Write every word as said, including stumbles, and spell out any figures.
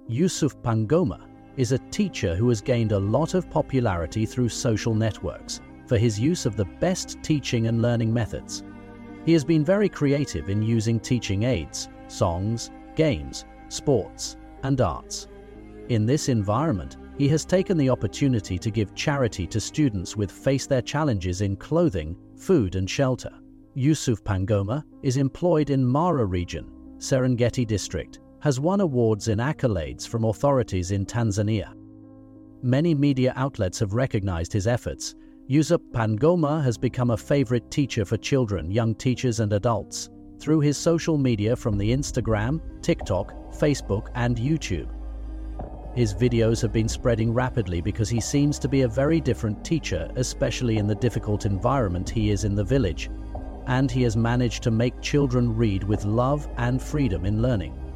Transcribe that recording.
Yusuf Pangoma is a teacher who has gained a lot of popularity through social networks for his use of the best teaching and learning methods. He has been very creative in using teaching aids, songs, games, sports, and arts. In this environment, he has taken the opportunity to give charity to students who face their challenges in clothing, food, and shelter. Yusuf Pangoma is employed in Mara region, Serengeti district, has won awards and accolades from authorities in Tanzania. Many media outlets have recognized his efforts. Yusuf Pangoma has become a favorite teacher for children, young teachers, and adults through his social media from the Instagram, TikTok, Facebook, and YouTube. His videos have been spreading rapidly because he seems to be a very different teacher, especially in the difficult environment he is in the village, and he has managed to make children read with love and freedom in learning.